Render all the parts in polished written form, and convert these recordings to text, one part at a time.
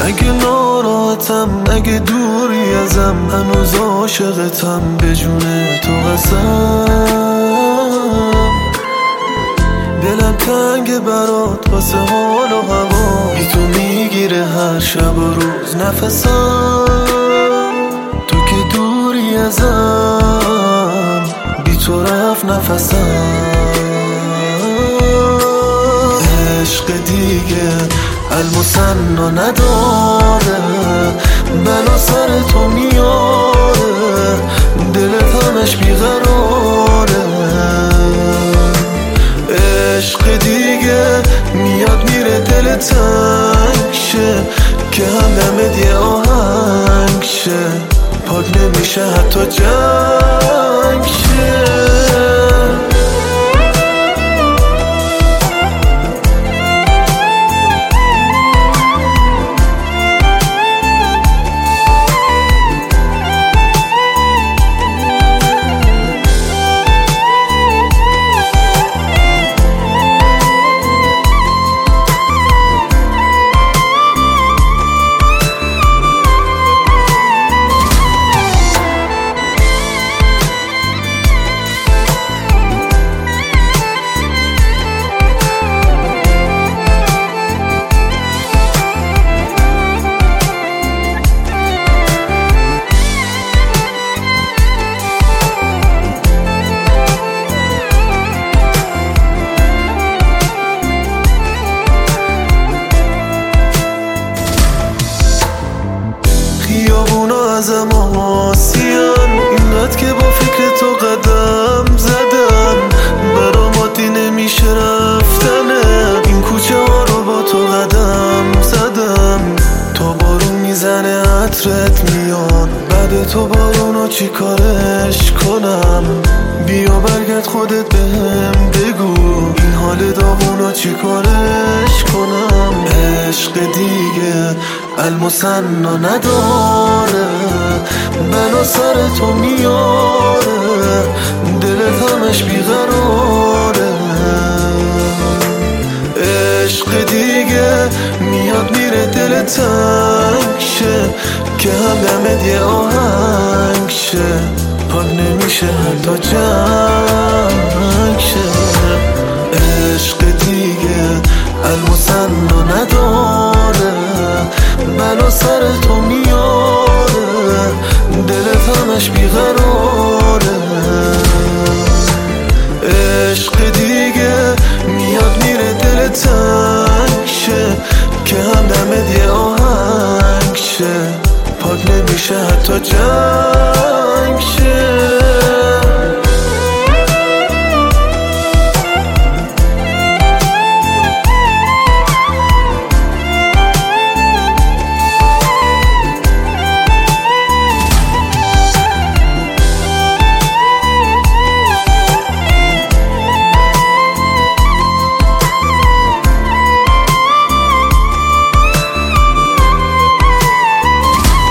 اگه ناراحتم، اگه دوری ازم، هنوز عاشقتم، به جون تو قسم. دلم تنگ برات واسه حال و هوا، بی تو میگیره هر شب و روز نفسم. تو که دوری ازم، بی تو رفت نفسم. عشق دیگه المثنا نداره، بلا سر تو میاره، دلت همش بیقراره. عشق دیگه میاد میره، دل تنگ شه، که همه یه آهنگ شه، پاک نمیشه حتی جنگ شه. خیابونا ازم آسیان، اینقدر که با فکر تو قدم زدم، برام عادی نمیشه رفتنه، این کوچه ها رو با تو قدم زدم. تا بارون میزنه عطرت میان، بعد تو بارونو چی کارش کنم؟ بیا برگرد خودت بهم بگو، این حال داغونو چی کارش کنم؟ عشق دیگه المثنا نداره، بلا سر تو میاره، دلت همش بیقراره. عشق دیگه میاد میره، دل تنگ شه، که همه یه آهنگ شه، پاک نمیشه حتی جنگ شه. عشق دیگه المثنا نداره، بلا سر تو میاره، دلت همش بیقراره. عشق دیگه میاد میره، دل تنگ شه، که همه یه آهنگ شه، پاک نمیشه حتی جنگ شه.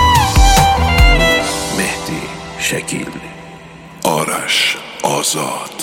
شکیل، آرش آزاد.